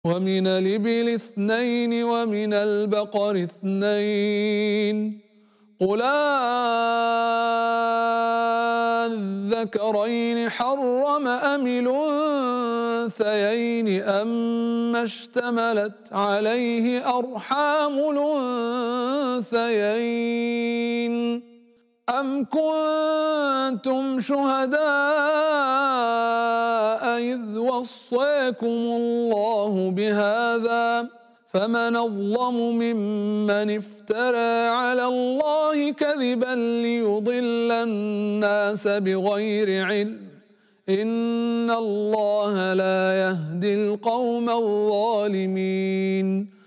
ومن الإبل 2 ومن البقر 2 قل أذكرين حرم أم الأنثيين أما اشتملت عليه أرحام الأنثيين أم كنتم شهداء إذ وصاكم الله بهذا فمن أظلم ممن افترى على الله كذبا ليضل الناس بغير علم إن الله لا يهدي القوم الظالمين